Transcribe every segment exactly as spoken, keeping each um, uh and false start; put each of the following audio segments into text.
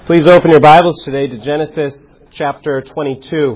Please open your Bibles today to Genesis chapter twenty-two.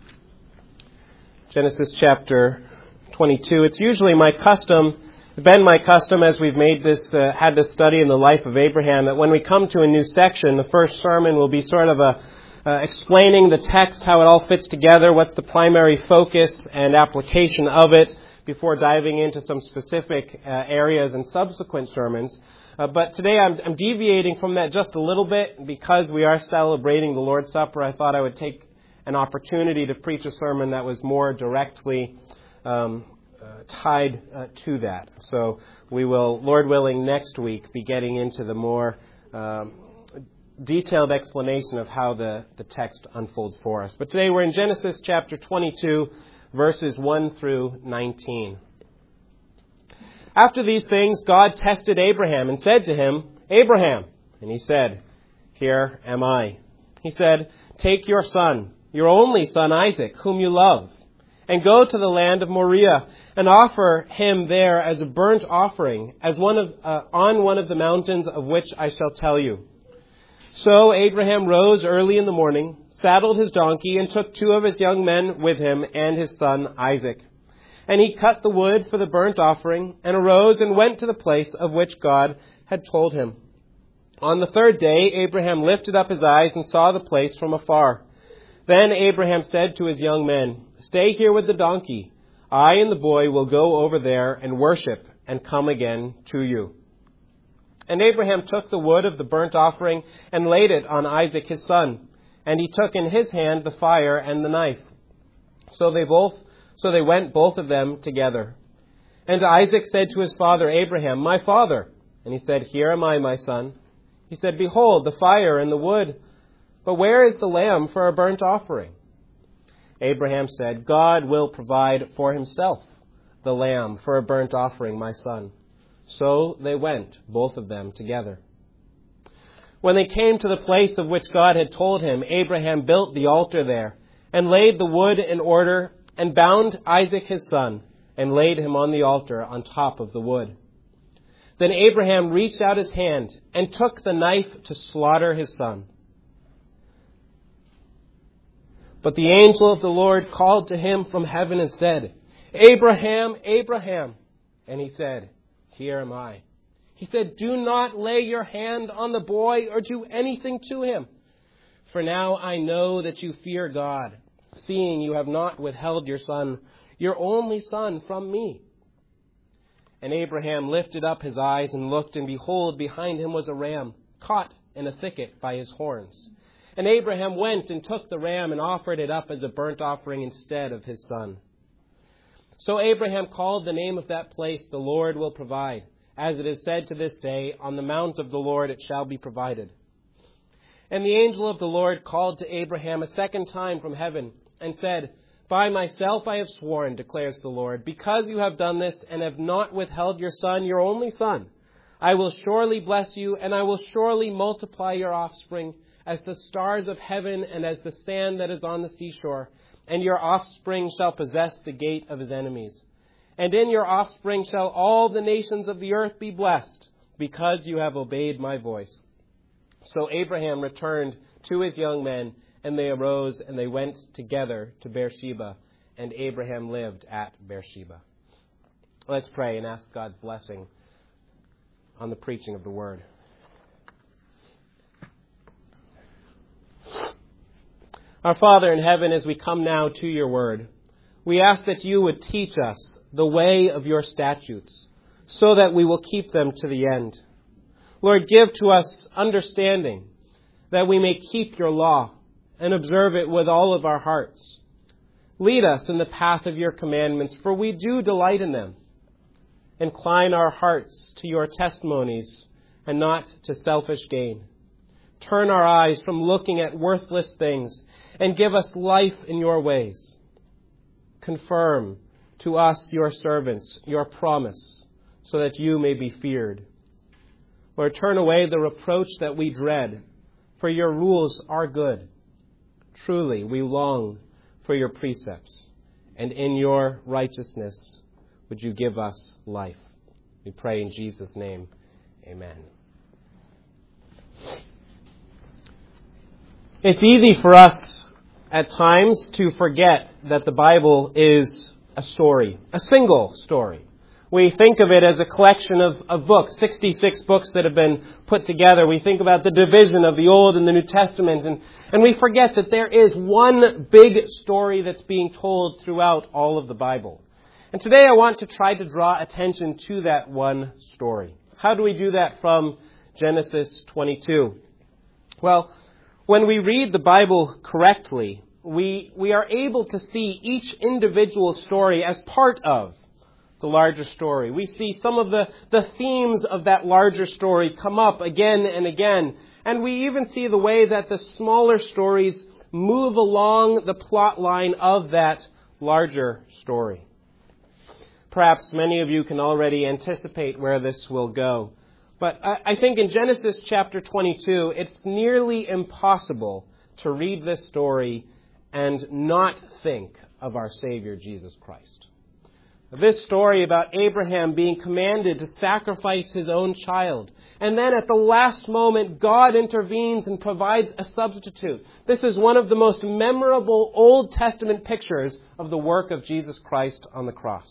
Genesis chapter twenty-two. It's usually my custom, been my custom as we've made this, uh, had this study in the life of Abraham, that when we come to a new section, the first sermon will be sort of a uh, explaining the text, how it all fits together, what's the primary focus and application of it, before diving into some specific uh, areas in subsequent sermons. Uh, but today I'm, I'm deviating from that just a little bit because we are celebrating the Lord's Supper. I thought I would take an opportunity to preach a sermon that was more directly um, uh, tied uh, to that. So we will, Lord willing, next week be getting into the more um, detailed explanation of how the, the text unfolds for us. But today we're in Genesis chapter twenty-two, verses one through nineteen. After these things, God tested Abraham and said to him, "Abraham." And he said, "Here am I." He said, "Take your son, your only son Isaac, whom you love, and go to the land of Moriah, and offer him there as a burnt offering, as one of uh, on one of the mountains of which I shall tell you." So Abraham rose early in the morning, saddled his donkey, and took two of his young men with him and his son Isaac. And he cut the wood for the burnt offering, and arose and went to the place of which God had told him. On the third day, Abraham lifted up his eyes and saw the place from afar. Then Abraham said to his young men, "Stay here with the donkey. I and the boy will go over there and worship and come again to you." And Abraham took the wood of the burnt offering and laid it on Isaac his son. And he took in his hand the fire and the knife. So they both So they went, both of them, together. And Isaac said to his father Abraham, "My father." And he said, "Here am I, my son." He said, "Behold, the fire and the wood, but where is the lamb for a burnt offering?" Abraham said, "God will provide for himself the lamb for a burnt offering, my son." So they went, both of them, together. When they came to the place of which God had told him, Abraham built the altar there, and laid the wood in order, and bound Isaac his son, and laid him on the altar on top of the wood. Then Abraham reached out his hand, and took the knife to slaughter his son. But the angel of the Lord called to him from heaven and said, "Abraham, Abraham." And he said, "Here am I." He said, "Do not lay your hand on the boy or do anything to him. For now I know that you fear God, seeing you have not withheld your son, your only son, from me." And Abraham lifted up his eyes and looked, and behold, behind him was a ram, caught in a thicket by his horns. And Abraham went and took the ram and offered it up as a burnt offering instead of his son. So Abraham called the name of that place, "The Lord will provide." As it is said to this day, "On the mount of the Lord it shall be provided." And the angel of the Lord called to Abraham a second time from heaven, and said, "By myself I have sworn, declares the Lord, because you have done this and have not withheld your son, your only son, I will surely bless you, and I will surely multiply your offspring as the stars of heaven and as the sand that is on the seashore, and your offspring shall possess the gate of his enemies. And in your offspring shall all the nations of the earth be blessed, because you have obeyed my voice." So Abraham returned to his young men, and they arose and they went together to Beersheba, and Abraham lived at Beersheba. Let's pray and ask God's blessing on the preaching of the word. Our Father in heaven, as we come now to your word, we ask that you would teach us the way of your statutes, so that we will keep them to the end. Lord, give to us understanding, that we may keep your law and observe it with all of our hearts. Lead us in the path of your commandments, for we do delight in them. Incline our hearts to your testimonies and not to selfish gain. Turn our eyes from looking at worthless things and give us life in your ways. Confirm to us, your servants, your promise, so that you may be feared. Lord, turn away the reproach that we dread, for your rules are good. Truly, we long for your precepts, and in your righteousness would you give us life. We pray in Jesus' name. Amen. It's easy for us at times to forget that the Bible is a story, a single story. We think of it as a collection of, of books, sixty-six books that have been put together. We think about the division of the Old and the New Testament, and, and we forget that there is one big story that's being told throughout all of the Bible. And today I want to try to draw attention to that one story. How do we do that from Genesis twenty-two? Well, when we read the Bible correctly, we, we are able to see each individual story as part of the larger story. We see some of the, the themes of that larger story come up again and again. And we even see the way that the smaller stories move along the plot line of that larger story. Perhaps many of you can already anticipate where this will go. But I, I think in Genesis chapter twenty-two, it's nearly impossible to read this story and not think of our Savior Jesus Christ. This story about Abraham being commanded to sacrifice his own child. And then at the last moment, God intervenes and provides a substitute. This is one of the most memorable Old Testament pictures of the work of Jesus Christ on the cross.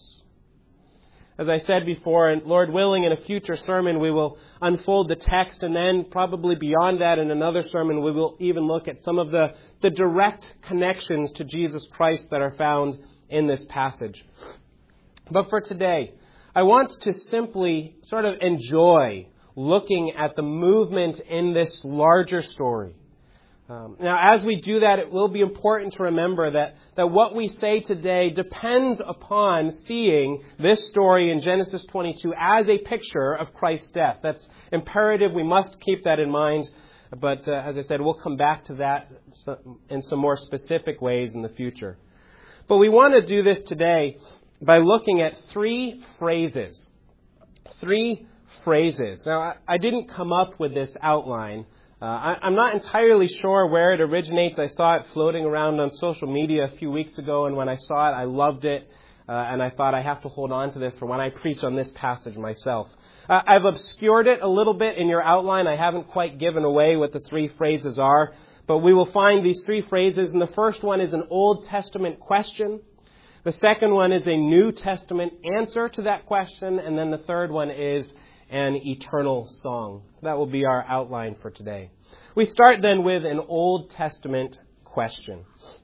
As I said before, and Lord willing, in a future sermon, we will unfold the text, and then probably beyond that in another sermon, we will even look at some of the, the direct connections to Jesus Christ that are found in this passage. But for today, I want to simply sort of enjoy looking at the movement in this larger story. Um, now, as we do that, it will be important to remember that, that what we say today depends upon seeing this story in Genesis twenty-two as a picture of Christ's death. That's imperative. We must keep that in mind. But uh, as I said, we'll come back to that in some more specific ways in the future. But we want to do this today by looking at three phrases. Three phrases. Now, I, I didn't come up with this outline. Uh, I, I'm not entirely sure where it originates. I saw it floating around on social media a few weeks ago, and when I saw it, I loved it, uh, and I thought I have to hold on to this for when I preach on this passage myself. Uh, I've obscured it a little bit in your outline. I haven't quite given away what the three phrases are, but we will find these three phrases, and the first one is an Old Testament question. The second one is a New Testament answer to that question, and then the third one is an eternal song. That will be our outline for today. We start then with an Old Testament question.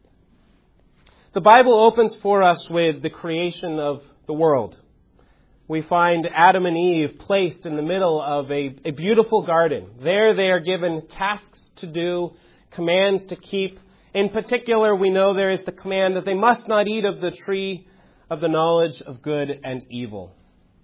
The Bible opens for us with the creation of the world. We find Adam and Eve placed in the middle of a, a beautiful garden. There they are given tasks to do, commands to keep. In particular, we know there is the command that they must not eat of the tree of the knowledge of good and evil.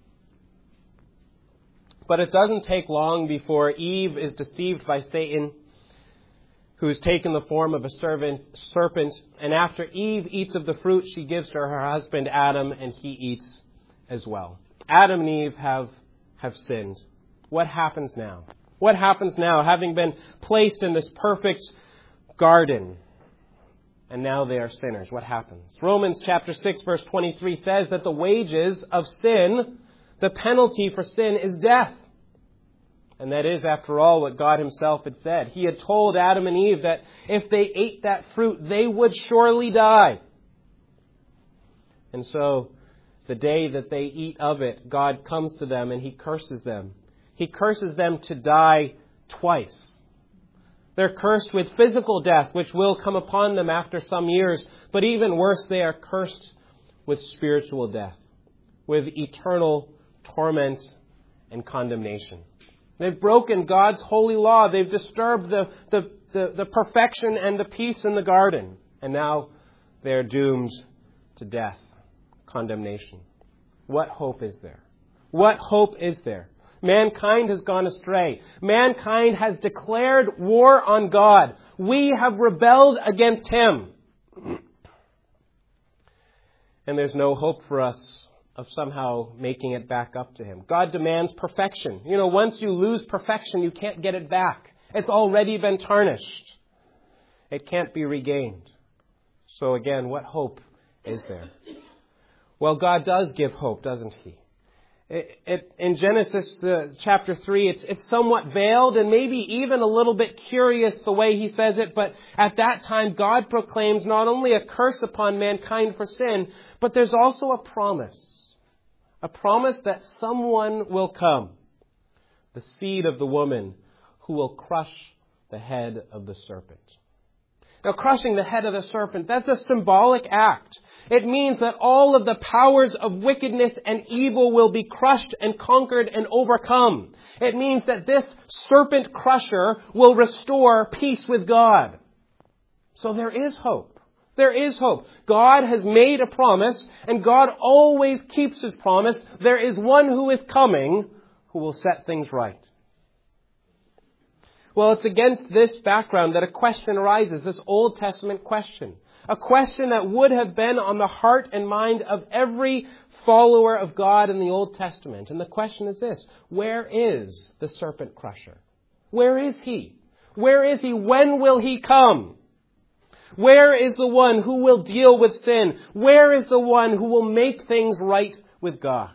But it doesn't take long before Eve is deceived by Satan, who has taken the form of a servant, serpent. And after Eve eats of the fruit, she gives to her husband Adam, and he eats as well. Adam and Eve have, have sinned. What happens now? What happens now, having been placed in this perfect garden? And now they are sinners. What happens? Romans chapter six, verse twenty-three says that the wages of sin, the penalty for sin, is death. And that is, after all, what God himself had said. He had told Adam and Eve that if they ate that fruit, they would surely die. And so, the day that they eat of it, God comes to them and he curses them. He curses them to die twice. They're cursed with physical death, which will come upon them after some years. But even worse, they are cursed with spiritual death, with eternal torment and condemnation. They've broken God's holy law. They've disturbed the, the, the, the perfection and the peace in the garden. And now they're doomed to death, condemnation. What hope is there? What hope is there? Mankind has gone astray. Mankind has declared war on God. We have rebelled against him. And there's no hope for us of somehow making it back up to him. God demands perfection. You know, once you lose perfection, you can't get it back. It's already been tarnished. It can't be regained. So again, what hope is there? Well, God does give hope, doesn't he? It, it, in Genesis uh, chapter three, it's, it's somewhat veiled and maybe even a little bit curious the way he says it, but at that time God proclaims not only a curse upon mankind for sin, but there's also a promise. A promise that someone will come, the seed of the woman, who will crush the head of the serpent. Now, crushing the head of the serpent, that's a symbolic act. It means that all of the powers of wickedness and evil will be crushed and conquered and overcome. It means that this serpent crusher will restore peace with God. So there is hope. There is hope. God has made a promise, and God always keeps His promise. There is one who is coming who will set things right. Well, it's against this background that a question arises, this Old Testament question. A question that would have been on the heart and mind of every follower of God in the Old Testament. And the question is this: where is the serpent crusher? Where is he? Where is he? When will he come? Where is the one who will deal with sin? Where is the one who will make things right with God?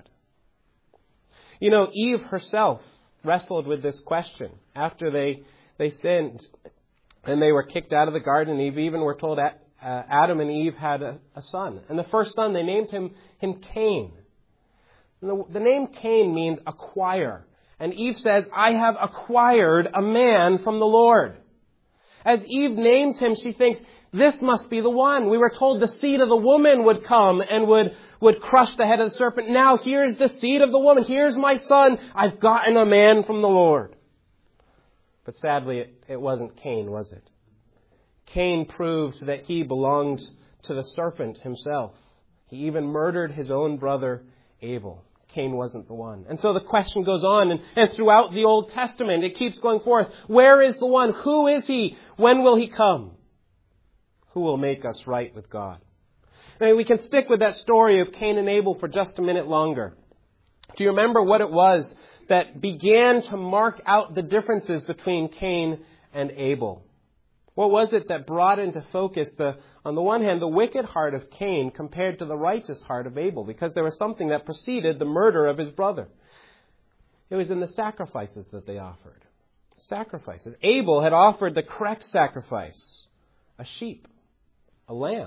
You know, Eve herself wrestled with this question after they they sinned and they were kicked out of the garden. Eve even were told that uh, Adam and Eve had a, a son. And the first son, they named him, him Cain. And the, the name Cain means acquire. And Eve says, I have acquired a man from the Lord. As Eve names him, she thinks, this must be the one. We were told the seed of the woman would come and would, would crush the head of the serpent. Now here's the seed of the woman. Here's my son. I've gotten a man from the Lord. But sadly, it, it wasn't Cain, was it? Cain proved that he belonged to the serpent himself. He even murdered his own brother, Abel. Cain wasn't the one. And so the question goes on, and, and throughout the Old Testament, it keeps going forth. Where is the one? Who is he? When will he come? Who will make us right with God? Now, we can stick with that story of Cain and Abel for just a minute longer. Do you remember what it was that began to mark out the differences between Cain and Abel? What was it that brought into focus, the, on the one hand, the wicked heart of Cain compared to the righteous heart of Abel? Because there was something that preceded the murder of his brother. It was in the sacrifices that they offered. Sacrifices. Abel had offered the correct sacrifice, a sheep, a lamb.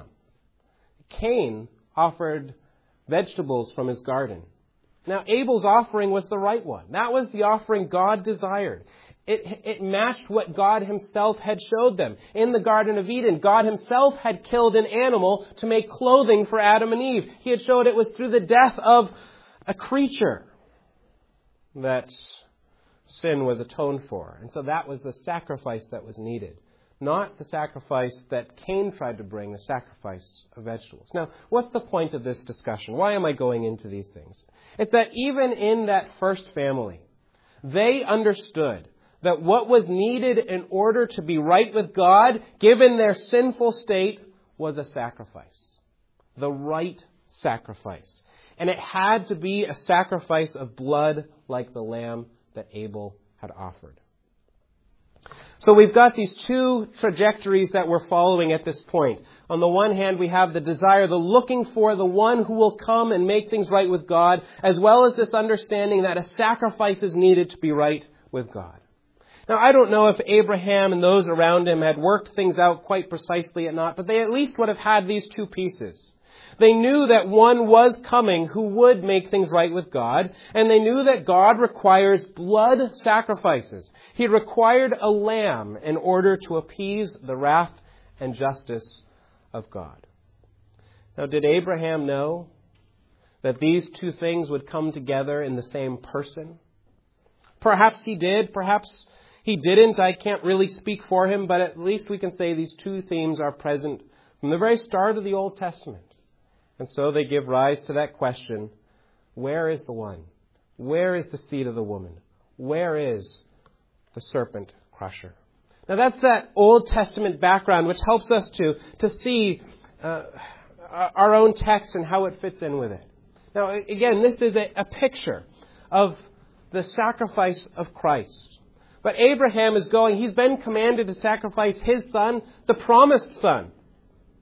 Cain offered vegetables from his garden. Now, Abel's offering was the right one. That was the offering God desired. It, it matched what God Himself had showed them. In the Garden of Eden, God Himself had killed an animal to make clothing for Adam and Eve. He had showed it was through the death of a creature that sin was atoned for. And so that was the sacrifice that was needed. Not the sacrifice that Cain tried to bring, the sacrifice of vegetables. Now, what's the point of this discussion? Why am I going into these things? It's that even in that first family, they understood that what was needed in order to be right with God, given their sinful state, was a sacrifice. The right sacrifice. And it had to be a sacrifice of blood like the lamb that Abel had offered. So we've got these two trajectories that we're following at this point. On the one hand, we have the desire, the looking for the one who will come and make things right with God, as well as this understanding that a sacrifice is needed to be right with God. Now, I don't know if Abraham and those around him had worked things out quite precisely or not, but they at least would have had these two pieces. They knew that one was coming who would make things right with God, and they knew that God requires blood sacrifices. He required a lamb in order to appease the wrath and justice of God. Now, did Abraham know that these two things would come together in the same person? Perhaps he did, perhaps he didn't. I can't really speak for him, but at least we can say these two themes are present from the very start of the Old Testament. And so they give rise to that question, where is the one? Where is the seed of the woman? Where is the serpent crusher? Now that's that Old Testament background which helps us to, to see uh, our own text and how it fits in with it. Now again, this is a, a picture of the sacrifice of Christ. But Abraham is going, he's been commanded to sacrifice his son, the promised son.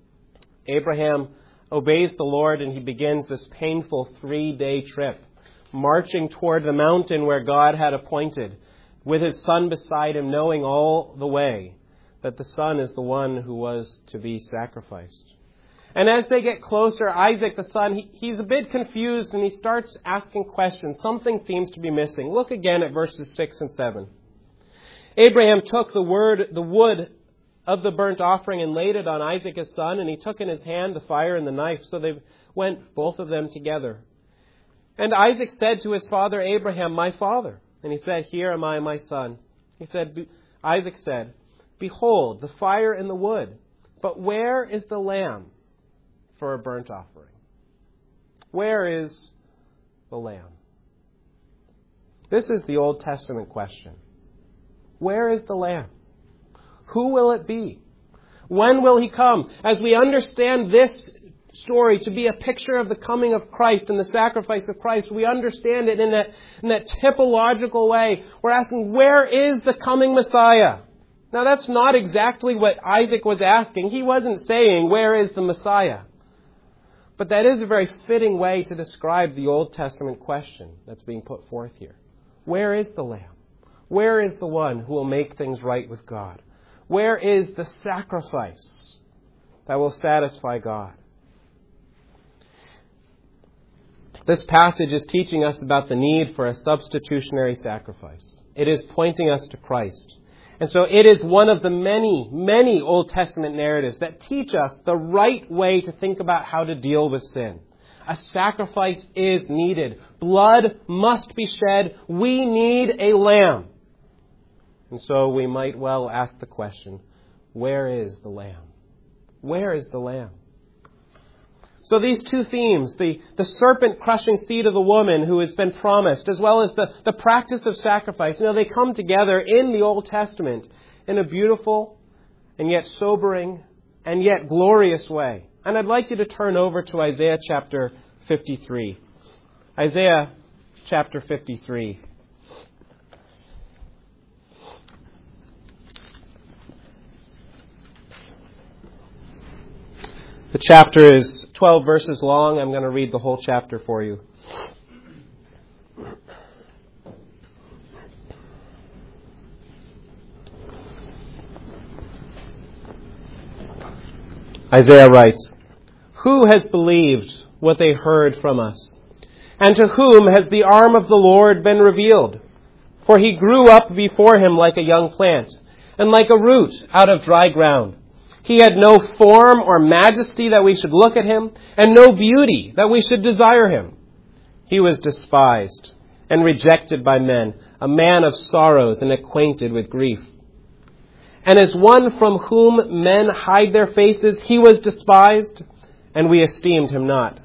Abraham obeys the Lord and he begins this painful three-day trip marching toward the mountain where God had appointed, with his son beside him, knowing all the way that the son is the one who was to be sacrificed. And as they get closer, Isaac, the son, he, he's a bit confused and he starts asking questions. Something seems to be missing. Look again at verses six and seven. Abraham took the word, the wood of the burnt offering and laid it on Isaac his son, and he took in his hand the fire and the knife. So they went, both of them together. And Isaac said to his father Abraham, "My father." And he said, "Here am I, my son." He said, Isaac said, "Behold, the fire and the wood, but where is the lamb for a burnt offering?" Where is the lamb? This is the Old Testament question. Where is the lamb? Who will it be? When will he come? As we understand this story to be a picture of the coming of Christ and the sacrifice of Christ, we understand it in that, in that typological way. We're asking, where is the coming Messiah? Now, that's not exactly what Isaac was asking. He wasn't saying, where is the Messiah? But that is a very fitting way to describe the Old Testament question that's being put forth here. Where is the Lamb? Where is the one who will make things right with God? Where is the sacrifice that will satisfy God? This passage is teaching us about the need for a substitutionary sacrifice. It is pointing us to Christ. And so it is one of the many, many Old Testament narratives that teach us the right way to think about how to deal with sin. A sacrifice is needed. Blood must be shed. We need a lamb. And so we might well ask the question, where is the lamb? Where is the lamb? So these two themes, the, the serpent crushing seed of the woman who has been promised, as well as the, the practice of sacrifice, you know, they come together in the Old Testament in a beautiful and yet sobering and yet glorious way. And I'd like you to turn over to Isaiah chapter fifty-three. Isaiah chapter fifty-three. The chapter is twelve verses long. I'm going to read the whole chapter for you. Isaiah writes, "Who has believed what they heard from us? And to whom has the arm of the Lord been revealed? For he grew up before him like a young plant, and like a root out of dry ground. He had no form or majesty that we should look at him, and no beauty that we should desire him. He was despised and rejected by men, a man of sorrows and acquainted with grief. And as one from whom men hide their faces, he was despised, and we esteemed him not.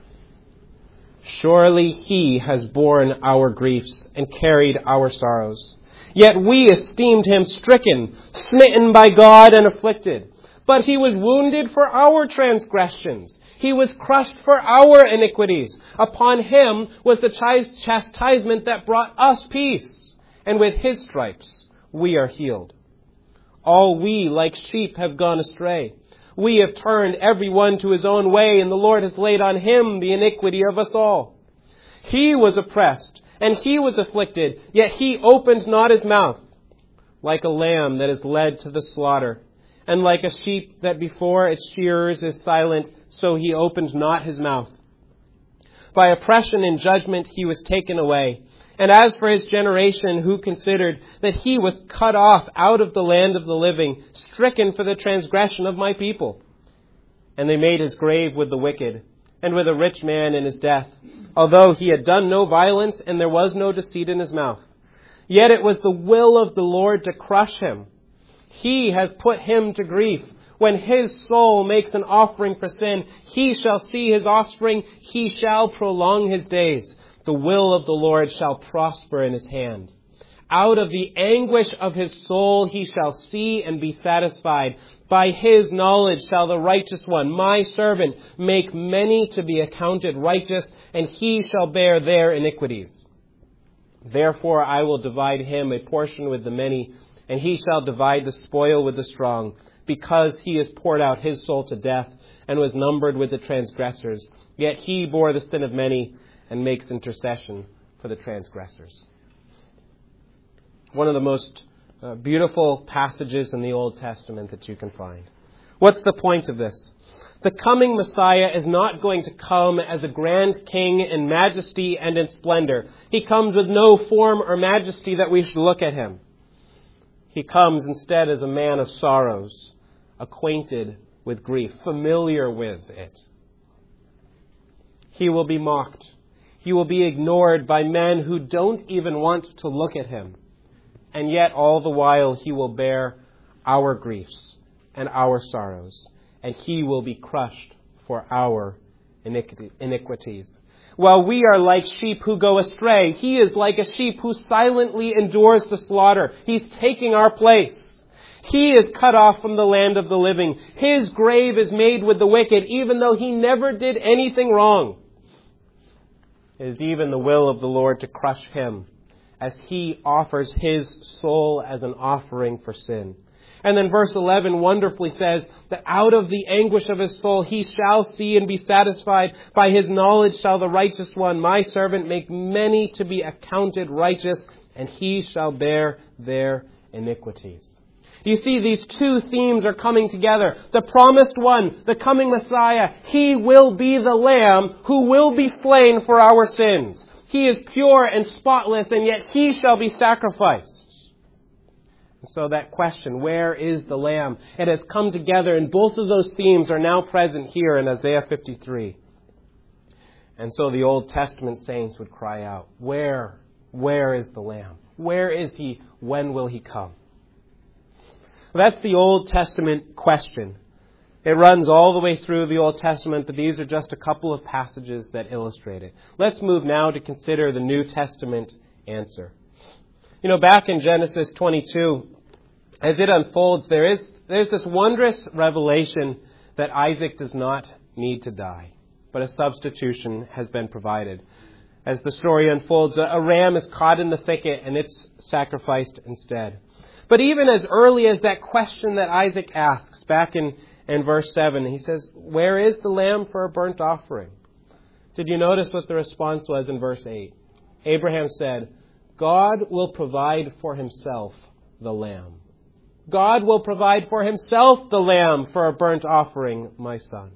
Surely he has borne our griefs and carried our sorrows. Yet we esteemed him stricken, smitten by God, and afflicted. But he was wounded for our transgressions. He was crushed for our iniquities. Upon him was the chastisement that brought us peace. And with his stripes we are healed. All we like sheep have gone astray. We have turned every one to his own way, and the Lord has laid on him the iniquity of us all. He was oppressed, and he was afflicted, yet he opened not his mouth. Like a lamb that is led to the slaughter, and like a sheep that before its shearers is silent, so he opened not his mouth. By oppression and judgment he was taken away. And as for his generation, who considered that he was cut off out of the land of the living, stricken for the transgression of my people. And they made his grave with the wicked, and with a rich man in his death, although he had done no violence, and there was no deceit in his mouth. Yet it was the will of the Lord to crush him. He has put him to grief. When his soul makes an offering for sin, he shall see his offspring. He shall prolong his days. The will of the Lord shall prosper in his hand. Out of the anguish of his soul he shall see and be satisfied. By his knowledge shall the righteous one, my servant, make many to be accounted righteous, and he shall bear their iniquities. Therefore I will divide him a portion with the many, and he shall divide the spoil with the strong, because he has poured out his soul to death and was numbered with the transgressors. Yet he bore the sin of many and makes intercession for the transgressors. One of the most uh, beautiful passages in the Old Testament that you can find. What's the point of this? The coming Messiah is not going to come as a grand king in majesty and in splendor. He comes with no form or majesty that we should look at him. He comes instead as a man of sorrows, acquainted with grief, familiar with it. He will be mocked. He will be ignored by men who don't even want to look at him. And yet all the while he will bear our griefs and our sorrows. And he will be crushed for our iniquities. While we are like sheep who go astray, he is like a sheep who silently endures the slaughter. He's taking our place. He is cut off from the land of the living. His grave is made with the wicked, even though he never did anything wrong. It is even the will of the Lord to crush him as he offers his soul as an offering for sin. And then verse eleven wonderfully says that out of the anguish of his soul he shall see and be satisfied. By his knowledge shall the righteous one, my servant, make many to be accounted righteous, and he shall bear their iniquities. You see, these two themes are coming together. The promised one, the coming Messiah, he will be the Lamb who will be slain for our sins. He is pure and spotless, and yet he shall be sacrificed. And so that question, where is the Lamb? It has come together, and both of those themes are now present here in Isaiah fifty-three. And so the Old Testament saints would cry out, where, where is the Lamb? Where is he? When will he come? Well, that's the Old Testament question. It runs all the way through the Old Testament, but these are just a couple of passages that illustrate it. Let's move now to consider the New Testament answer. You know, back in Genesis twenty-two, as it unfolds, there is there's this wondrous revelation that Isaac does not need to die, but a substitution has been provided. As the story unfolds, a ram is caught in the thicket and it's sacrificed instead. But even as early as that question that Isaac asks, back in, in verse seven, he says, where is the lamb for a burnt offering? Did you notice what the response was in verse eight? Abraham said, God will provide for himself the lamb. God will provide for himself the lamb for a burnt offering, my son.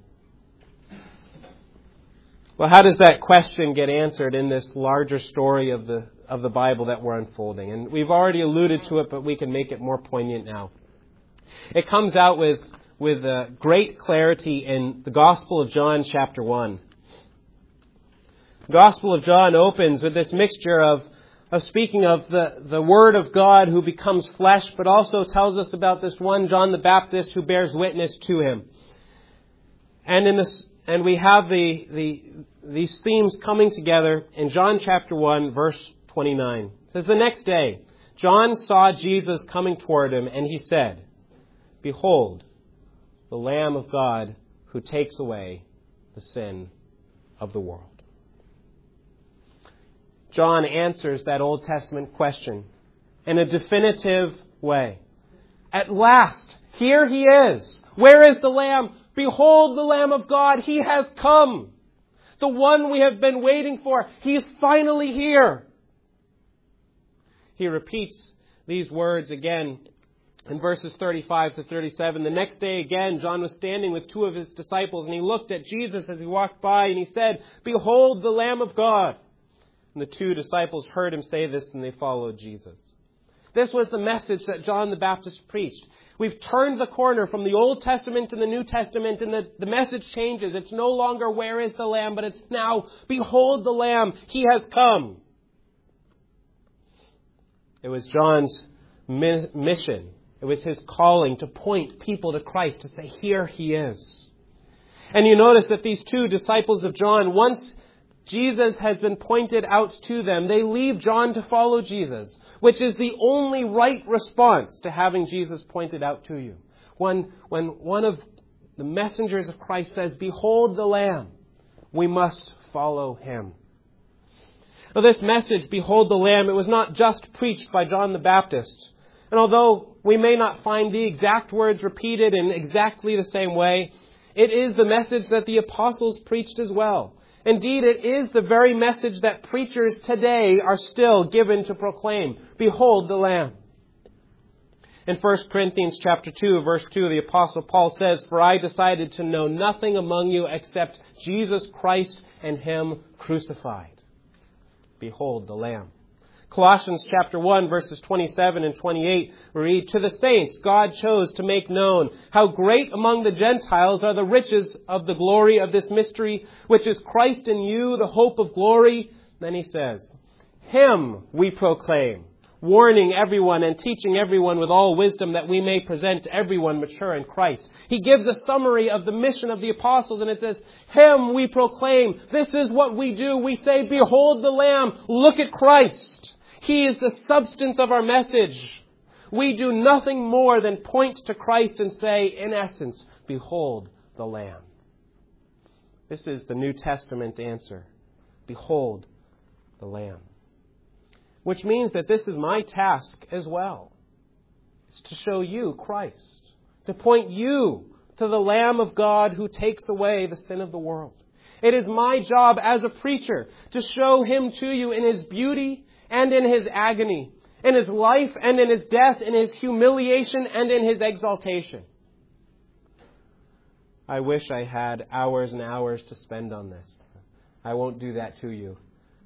Well, how does that question get answered in this larger story of the of the Bible that we're unfolding? And we've already alluded to it, but we can make it more poignant now. It comes out with, with uh, great clarity in the Gospel of John, chapter one. The Gospel of John opens with this mixture of of speaking of the, the Word of God who becomes flesh, but also tells us about this one John the Baptist who bears witness to him. And in this, and we have the, the these themes coming together in John chapter one, verse twenty-nine. It says, the next day, John saw Jesus coming toward him, and he said, behold, the Lamb of God who takes away the sin of the world. John answers that Old Testament question in a definitive way. At last, here he is. Where is the Lamb? Behold the Lamb of God. He has come. The one we have been waiting for. He is finally here. He repeats these words again in verses thirty-five to thirty-seven. The next day again, John was standing with two of his disciples, and he looked at Jesus as he walked by, and he said, behold the Lamb of God. And the two disciples heard him say this, and they followed Jesus. This was the message that John the Baptist preached. We've turned the corner from the Old Testament to the New Testament, and the, the message changes. It's no longer, where is the Lamb? But it's now, behold the Lamb. He has come. It was John's mi- mission. It was his calling to point people to Christ, to say, here he is. And you notice that these two disciples of John, once Jesus has been pointed out to them, they leave John to follow Jesus, which is the only right response to having Jesus pointed out to you. When, when one of the messengers of Christ says, behold the Lamb, we must follow him. Now, this message, behold the Lamb, it was not just preached by John the Baptist. And although we may not find the exact words repeated in exactly the same way, it is the message that the apostles preached as well. Indeed, it is the very message that preachers today are still given to proclaim. Behold the Lamb. In First Corinthians chapter two, verse two, the Apostle Paul says, "For I decided to know nothing among you except Jesus Christ and Him crucified." Behold the Lamb. Colossians chapter one, verses twenty-seven and twenty-eight, we read, "To the saints God chose to make known how great among the Gentiles are the riches of the glory of this mystery, which is Christ in you, the hope of glory." Then he says, "Him we proclaim, warning everyone and teaching everyone with all wisdom, that we may present everyone mature in Christ." He gives a summary of the mission of the apostles, and it says, "Him we proclaim." This is what we do. We say, "Behold the Lamb. Look at Christ. He is the substance of our message." We do nothing more than point to Christ and say, in essence, "Behold the Lamb." This is the New Testament answer. Behold the Lamb. Which means that this is my task as well. It's to show you Christ. To point you to the Lamb of God who takes away the sin of the world. It is my job as a preacher to show Him to you in His beauty and in His agony, in His life and in His death, in His humiliation and in His exaltation. I wish I had hours and hours to spend on this. I won't do that to you.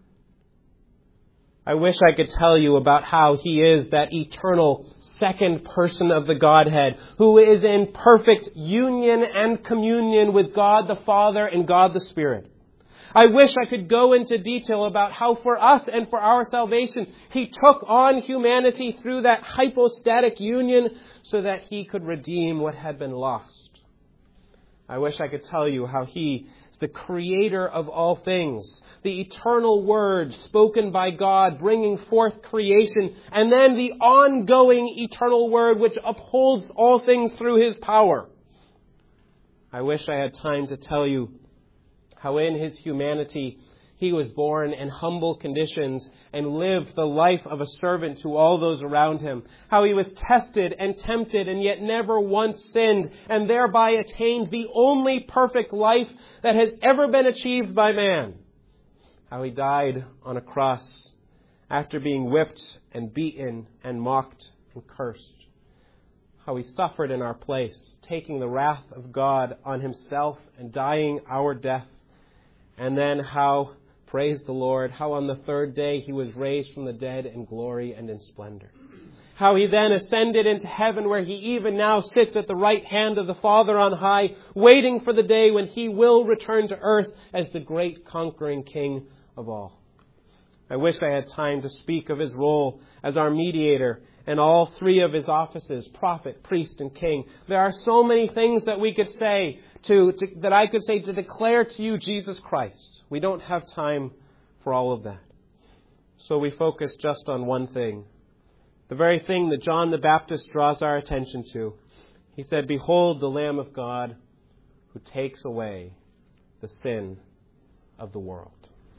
I wish I could tell you about how He is that eternal second person of the Godhead, who is in perfect union and communion with God the Father and God the Spirit. I wish I could go into detail about how for us and for our salvation, He took on humanity through that hypostatic union so that He could redeem what had been lost. I wish I could tell you how He is the creator of all things, the eternal Word spoken by God, bringing forth creation, and then the ongoing eternal Word which upholds all things through His power. I wish I had time to tell you how in His humanity He was born in humble conditions and lived the life of a servant to all those around Him. How He was tested and tempted and yet never once sinned, and thereby attained the only perfect life that has ever been achieved by man. How He died on a cross after being whipped and beaten and mocked and cursed. How He suffered in our place, taking the wrath of God on Himself and dying our death. And then how, praise the Lord, how on the third day He was raised from the dead in glory and in splendor. How He then ascended into heaven, where He even now sits at the right hand of the Father on high, waiting for the day when He will return to earth as the great conquering King of all. I wish I had time to speak of His role as our mediator and all three of His offices, prophet, priest, and king. There are so many things that we could say to, to that I could say to declare to you Jesus Christ. We don't have time for all of that. So we focus just on one thing. The very thing that John the Baptist draws our attention to. He said, "Behold the Lamb of God who takes away the sin of the world."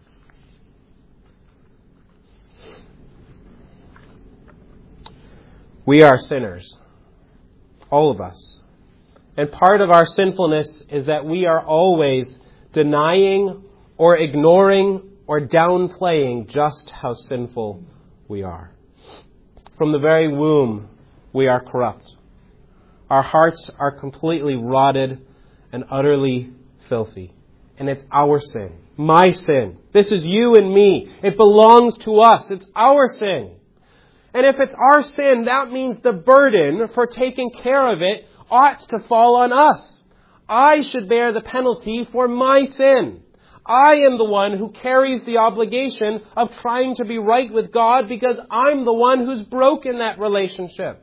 We are sinners, all of us. And part of our sinfulness is that we are always denying or ignoring or downplaying just how sinful we are. From the very womb, we are corrupt. Our hearts are completely rotted and utterly filthy. And it's our sin, my sin. This is you and me. It belongs to us. It's our sin. And if it's our sin, that means the burden for taking care of it ought to fall on us. I should bear the penalty for my sin. I am the one who carries the obligation of trying to be right with God because I'm the one who's broken that relationship.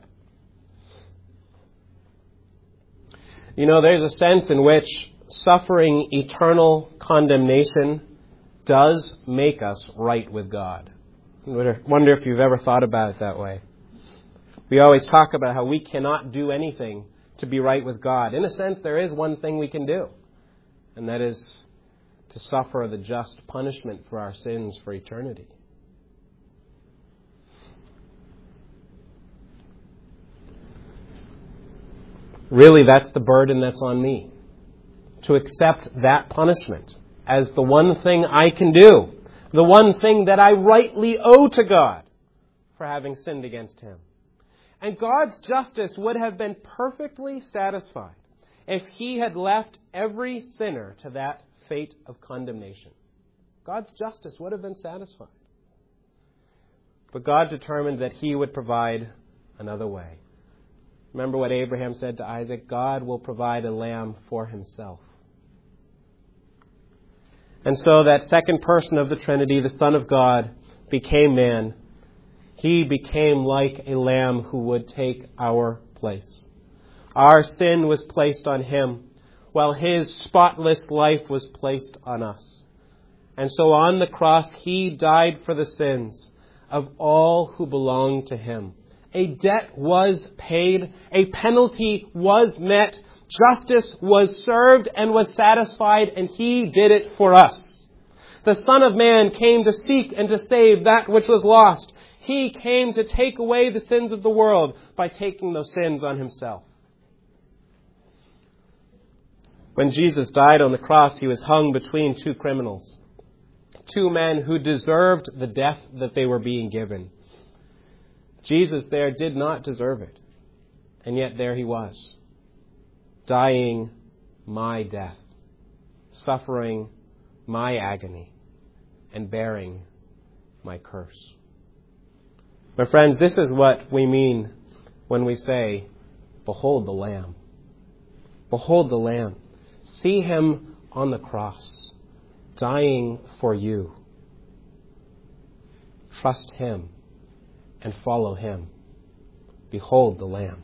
You know, there's a sense in which suffering eternal condemnation does make us right with God. I wonder if you've ever thought about it that way. We always talk about how we cannot do anything to be right with God. In a sense, there is one thing we can do, and that is to suffer the just punishment for our sins for eternity. Really, that's the burden that's on me, to accept that punishment as the one thing I can do, the one thing that I rightly owe to God for having sinned against Him. And God's justice would have been perfectly satisfied if He had left every sinner to that fate of condemnation. God's justice would have been satisfied. But God determined that He would provide another way. Remember what Abraham said to Isaac, God will provide a lamb for Himself. And so that second person of the Trinity, the Son of God, became man. He became like a lamb who would take our place. Our sin was placed on Him, while His spotless life was placed on us. And so on the cross, He died for the sins of all who belong to Him. A debt was paid, a penalty was met, justice was served and was satisfied, and He did it for us. The Son of Man came to seek and to save that which was lost. He came to take away the sins of the world by taking those sins on Himself. When Jesus died on the cross, He was hung between two criminals, two men who deserved the death that they were being given. Jesus there did not deserve it, and yet there He was, dying my death, suffering my agony, and bearing my curse. My friends, this is what we mean when we say, behold the Lamb. Behold the Lamb. See Him on the cross, dying for you. Trust Him and follow Him. Behold the Lamb.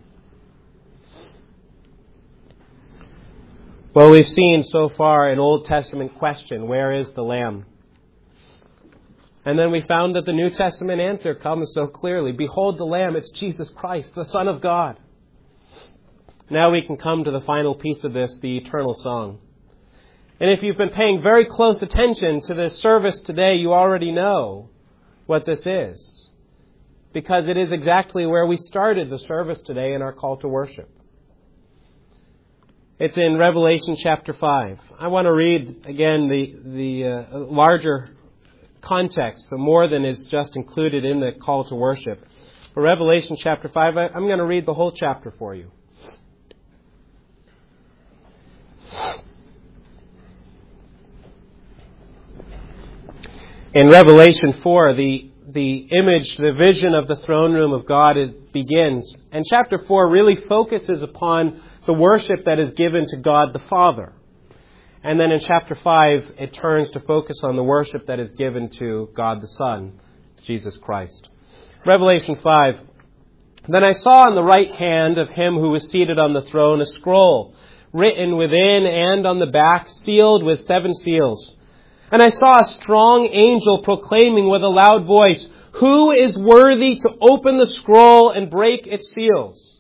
Well, we've seen so far an Old Testament question, where is the Lamb? And then we found that the New Testament answer comes so clearly. Behold the Lamb, it's Jesus Christ, the Son of God. Now we can come to the final piece of this, the eternal song. And if you've been paying very close attention to this service today, you already know what this is, because it is exactly where we started the service today in our call to worship. It's in Revelation chapter five. I want to read again the, the uh, larger context, so more than is just included in the call to worship. For Revelation chapter five, I, I'm going to read the whole chapter for you. In Revelation four, the, the image, the vision of the throne room of God, it begins. And chapter four really focuses upon the worship that is given to God the Father. And then in chapter five, it turns to focus on the worship that is given to God the Son, Jesus Christ. Revelation five. Then I saw on the right hand of Him who was seated on the throne a scroll, written within and on the back, sealed with seven seals. And I saw a strong angel proclaiming with a loud voice, "Who is worthy to open the scroll and break its seals?"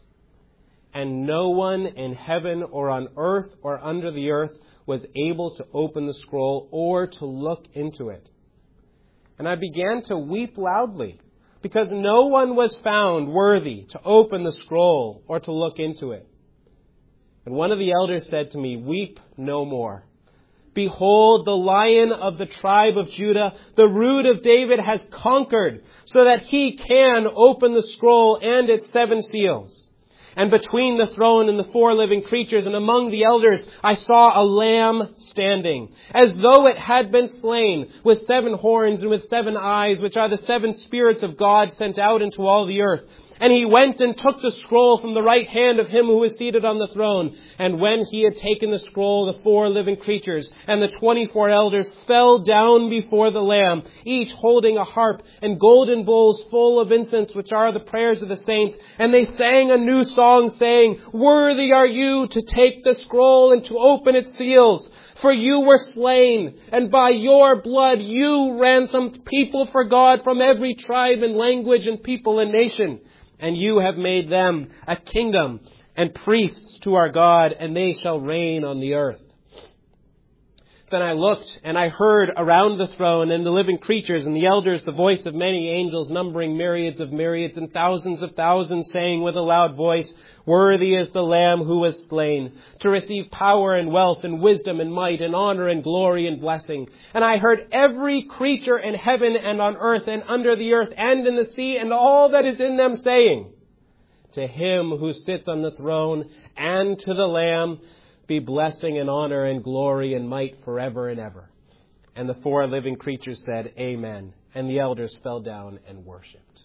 And no one in heaven or on earth or under the earth was able to open the scroll or to look into it. And I began to weep loudly, because no one was found worthy to open the scroll or to look into it. And one of the elders said to me, "Weep no more. Behold, the Lion of the tribe of Judah, the Root of David, has conquered, so that He can open the scroll and its seven seals." And between the throne and the four living creatures and among the elders, I saw a lamb standing, as though it had been slain, with seven horns and with seven eyes, which are the seven spirits of God sent out into all the earth. And He went and took the scroll from the right hand of Him who was seated on the throne. And when He had taken the scroll, the four living creatures and the twenty-four elders fell down before the Lamb, each holding a harp and golden bowls full of incense, which are the prayers of the saints. And they sang a new song, saying, "Worthy are you to take the scroll and to open its seals. For you were slain, and by your blood you ransomed people for God from every tribe and language and people and nation. And you have made them a kingdom and priests to our God, and they shall reign on the earth." Then I looked, and I heard around the throne and the living creatures and the elders the voice of many angels, numbering myriads of myriads and thousands of thousands, saying with a loud voice, "Worthy is the Lamb who was slain, to receive power and wealth and wisdom and might and honor and glory and blessing." And I heard every creature in heaven and on earth and under the earth and in the sea and all that is in them saying, "To him who sits on the throne and to the Lamb be blessing and honor and glory and might forever and ever." And the four living creatures said, "Amen." And the elders fell down and worshipped.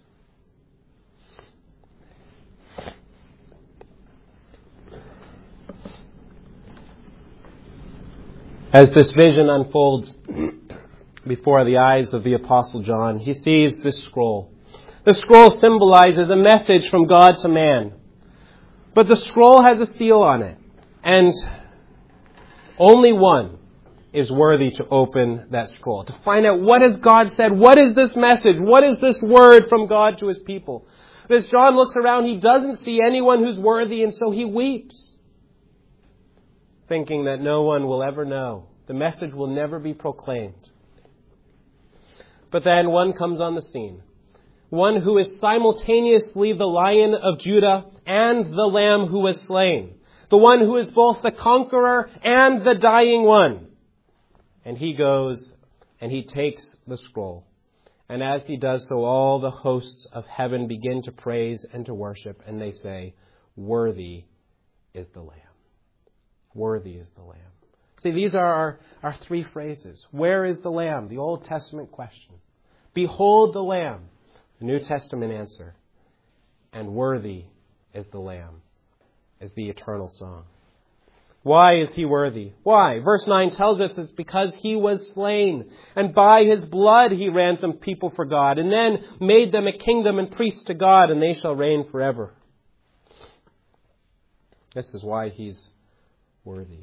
As this vision unfolds before the eyes of the Apostle John, he sees this scroll. The scroll symbolizes a message from God to man. But the scroll has a seal on it. And only one is worthy to open that scroll, to find out what has God said, what is this message, what is this word from God to his people. But as John looks around, he doesn't see anyone who's worthy, and so he weeps, thinking that no one will ever know. The message will never be proclaimed. But then one comes on the scene. One who is simultaneously the Lion of Judah and the Lamb who was slain. The one who is both the conqueror and the dying one. And he goes and he takes the scroll. And as he does so, all the hosts of heaven begin to praise and to worship. And they say, "Worthy is the Lamb." Worthy is the Lamb. See, these are our, our three phrases. Where is the Lamb? The Old Testament question. Behold the Lamb. The New Testament answer. And worthy is the Lamb, is the eternal song. Why is he worthy? Why? Verse nine tells us it's because he was slain, and by his blood he ransomed people for God, and then made them a kingdom and priests to God, and they shall reign forever. This is why he's worthy.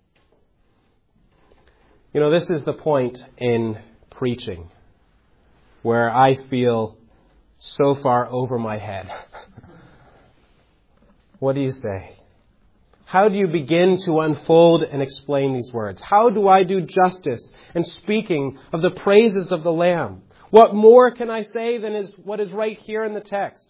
You know, this is the point in preaching where I feel so far over my head. What do you say? How do you begin to unfold and explain these words? How do I do justice in speaking of the praises of the Lamb? What more can I say than is what is right here in the text?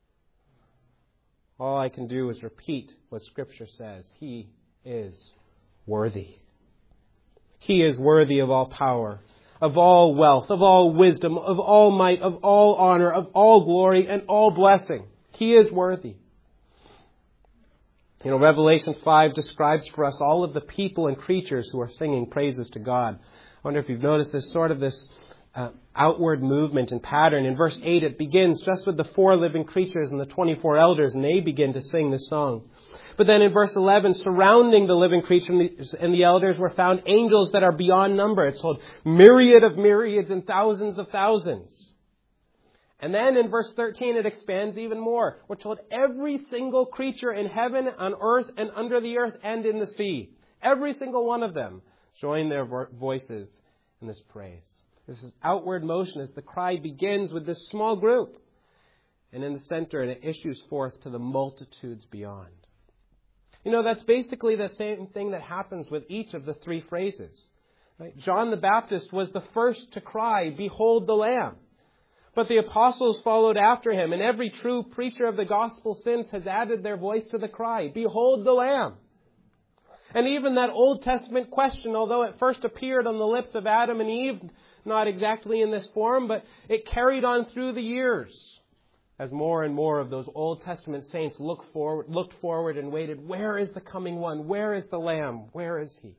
All I can do is repeat what Scripture says. He is worthy. He is worthy of all power, of all wealth, of all wisdom, of all might, of all honor, of all glory, and all blessing. He is worthy. You know, Revelation five describes for us all of the people and creatures who are singing praises to God. I wonder if you've noticed this sort of this uh, outward movement and pattern. In verse eight, it begins just with the four living creatures and the twenty-four elders, and they begin to sing this song. But then in verse eleven, surrounding the living creature and the, and the elders were found angels that are beyond number. It's called myriad of myriads and thousands of thousands. And then in verse thirteen, it expands even more. We're told every single creature in heaven, on earth, and under the earth, and in the sea. Every single one of them join their voices in this praise. This is outward motion as the cry begins with this small group. And in the center, it issues forth to the multitudes beyond. You know, that's basically the same thing that happens with each of the three phrases. Right? John the Baptist was the first to cry, "Behold the Lamb." But the apostles followed after him, and every true preacher of the gospel since has added their voice to the cry, "Behold the Lamb." And even that Old Testament question, although it first appeared on the lips of Adam and Eve, not exactly in this form, but it carried on through the years as more and more of those Old Testament saints looked forward, looked forward and waited, where is the coming one? Where is the Lamb? Where is he?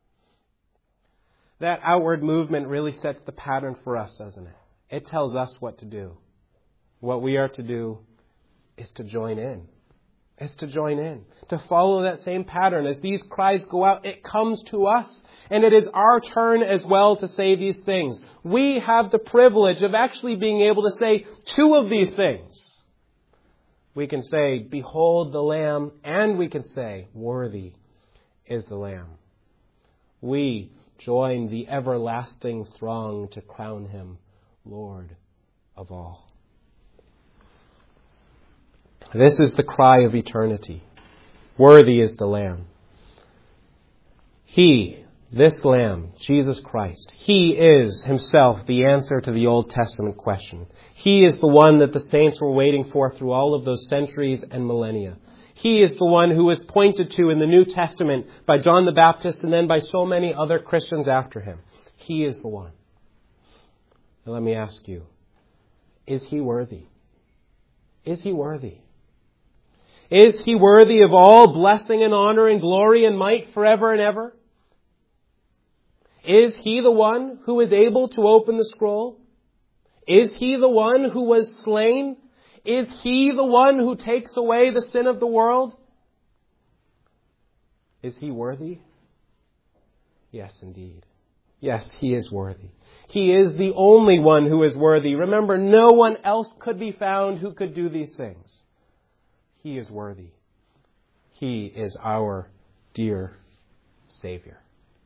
That outward movement really sets the pattern for us, doesn't it? It tells us what to do. What we are to do is to join in. It's to join in. To follow that same pattern. As these cries go out, it comes to us. And it is our turn as well to say these things. We have the privilege of actually being able to say two of these things. We can say, "Behold the Lamb," and we can say, "Worthy is the Lamb." We join the everlasting throng to crown him Lord of all. This is the cry of eternity. Worthy is the Lamb. He This Lamb, Jesus Christ, He is Himself the answer to the Old Testament question. He is the one that the saints were waiting for through all of those centuries and millennia. He is the one who was pointed to in the New Testament by John the Baptist and then by so many other Christians after him. He is the one. Now let me ask you, is He worthy? Is He worthy? Is He worthy of all blessing and honor and glory and might forever and ever? Is He the one who is able to open the scroll? Is He the one who was slain? Is He the one who takes away the sin of the world? Is He worthy? Yes, indeed. Yes, He is worthy. He is the only one who is worthy. Remember, no one else could be found who could do these things. He is worthy. He is our dear Savior.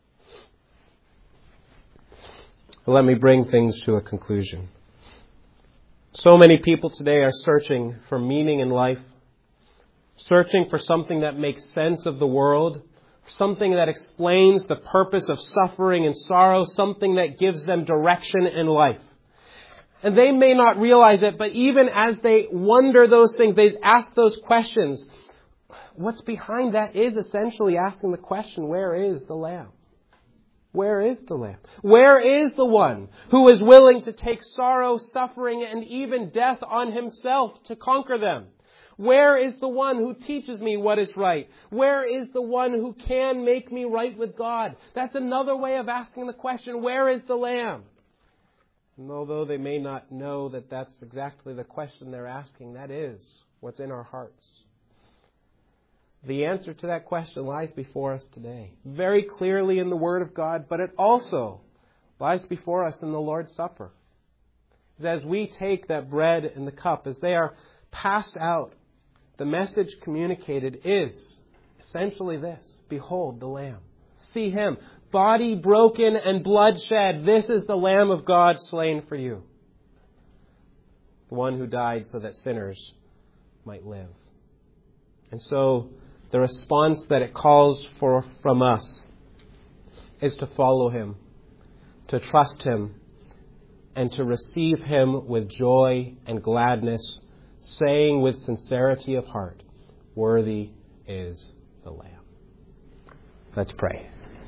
Let me bring things to a conclusion. So many people today are searching for meaning in life, searching for something that makes sense of the world, something that explains the purpose of suffering and sorrow, something that gives them direction in life. And they may not realize it, but even as they wonder those things, they ask those questions. What's behind that is essentially asking the question, where is the Lamb? Where is the Lamb? Where is the one who is willing to take sorrow, suffering, and even death on Himself to conquer them? Where is the one who teaches me what is right? Where is the one who can make me right with God? That's another way of asking the question, where is the Lamb? And although they may not know that that's exactly the question they're asking, that is what's in our hearts. The answer to that question lies before us today, very clearly in the Word of God, but it also lies before us in the Lord's Supper. As we take that bread and the cup, as they are passed out, the message communicated is essentially this: behold the Lamb. See Him, body broken and blood shed. This is the Lamb of God slain for you. The one who died so that sinners might live. And so the response that it calls for from us is to follow Him, to trust Him, and to receive Him with joy and gladness, saying with sincerity of heart, worthy is the Lamb. Let's pray.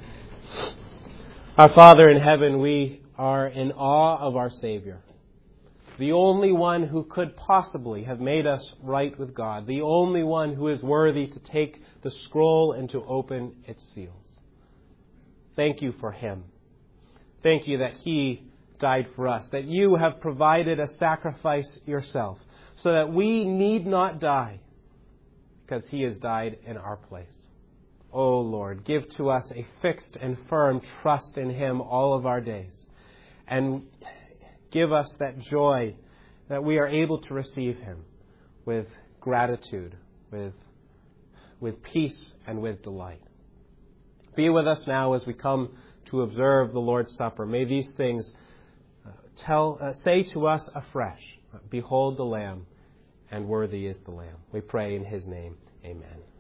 Our Father in heaven, we are in awe of our Savior, the only one who could possibly have made us right with God, the only one who is worthy to take the scroll and to open its seals. Thank you for Him. Thank you that He died for us, that you have provided a sacrifice yourself so that we need not die because He has died in our place. Oh Lord, give to us a fixed and firm trust in Him all of our days, and give us that joy that we are able to receive Him with gratitude, with, with peace, and with delight. Be with us now as we come to observe the Lord's Supper. May these things uh, tell, uh, say to us afresh, behold the Lamb, and worthy is the Lamb. We pray in His name. Amen.